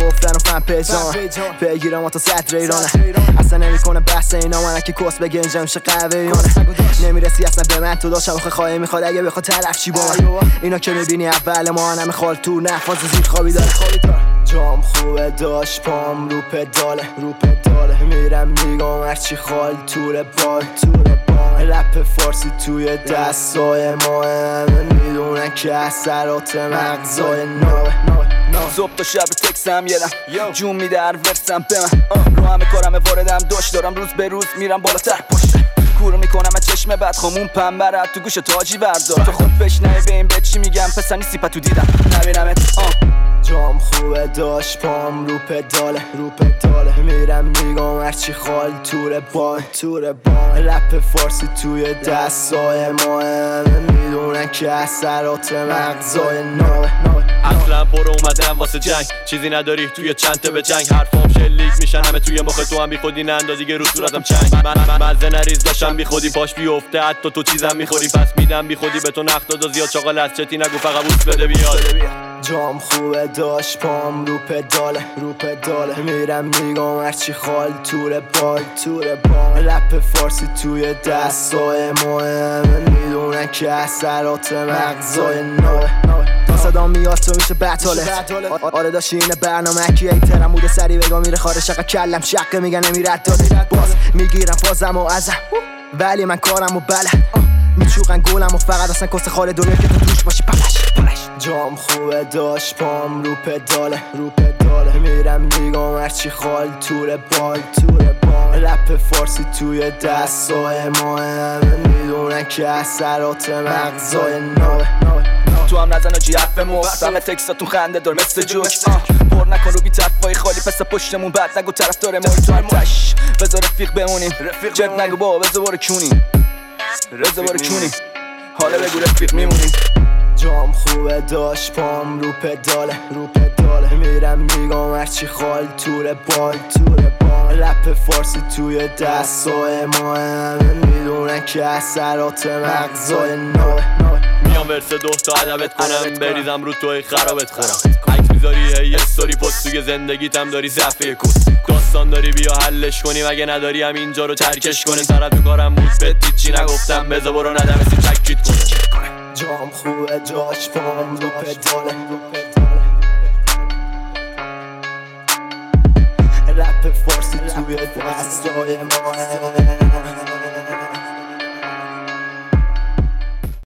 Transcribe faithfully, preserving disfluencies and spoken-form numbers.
گفتن و فن پیجان پیگیرم ما تا صدر ایرانه اصلا نمی کنه بحث اینا من که کس بگه اینجا میشه قهوه ایانه نمیرسی اصلا به من تو داشتم آخه خواهی میخواد اگه بخواد طرف چی با من اینا که میبینی اول ما همه خال تو نفاز زیر خوابی داره جام خوبه داشت پام رو پداله رو پداله میرم میگم هرچی خال توره بال توره بال رپ فارسی توی دستای ما همه میدونن که اثرات مغزای نوه صبح تا شب تکسم یدم جون میده هر ورسم به من رو همه کارم واردم داشت دارم روز به روز میرم بالاتر پشت کور میکنم از چشم بد خامون پنبرت تو گوش تاجی وردار تو خود بشنوی به این به چی میگم پسر نیستی پتو دیدم نبینمت جام خوبه داشت پام رو پداله رو پداله میرم میگم هرچی خال توره بال توره بال رپ فارسی توی دستای ما همه میدونن که اثرات مغزای نوه اصلا برو اومدم واسه جنگ چیزی نداری توی چند تا به جنگ حرفام شلیک میشن همه توی مخ تو هم بی خودی نندازی که رو صورتم چنگ من من مزه نریز داشتم بی خودی پاش بیفته حتی تو چیزم میخوری پس میدم بی خودی به تو نخت داد زیاد چاقال از چتی نگو فقط بوس بده بیاد جام خوبه داشت پام رو پداله رو پداله میرم میگم هرچی خال توره بال توره بال رپ فارسی توی دستای ما همه میدونن که اثرات مغزای نوه صدا میاد تو میشه بطاله آره داشتی اینه برنامه اکی ایترم موده سری بگا میره خاره شقه کلم شقه میگن نمیرد داده باز میگیرم فازم و ازم ولی من کارم و بله میچوقن گولم و فقط اصلا کس خاله دنیا که تو توش باشی پلش پلش جام خوبه داشت پام رو پداله رو پداله میرم میگم هرچی خال توره بال توره بال رپ فارسی توی دستای ما همه میدونن که اثرات مغزای نوه تو هم نزن آجی حرف مفت همه تکستاتون خنده دار مثل جوک پر نکن رو بی طرفای خالی پس پشتمون بعد نگو طرف داره ما تو همتش بذار رفیق بمونیم جب نگو با بذار باره کونیم رضا باره کونیم حالا بگو رفیق میمونیم جام خوبه داشت پام رو پداله رو پداله میرم میگم هرچی خال توره بال توره بال رپ فارسی توی دستای ما همه میدونن که اثرات مغزای نوه میام ورس دو تا ادبت کنم بریزم رو توی خرابت خورم عکس میذاری هی استوری پست توی زندگیتم داری صفحه کس داستان داری بیا حلش کنیم اگه نداری هم اینجا رو ترکش کنیم سرت تو کارم بود بدید چی نگفتم بذار برو ندم اسیم چکیت کنه جام خوبه جاش پام رو پداله رپ فارسی توی دستای ما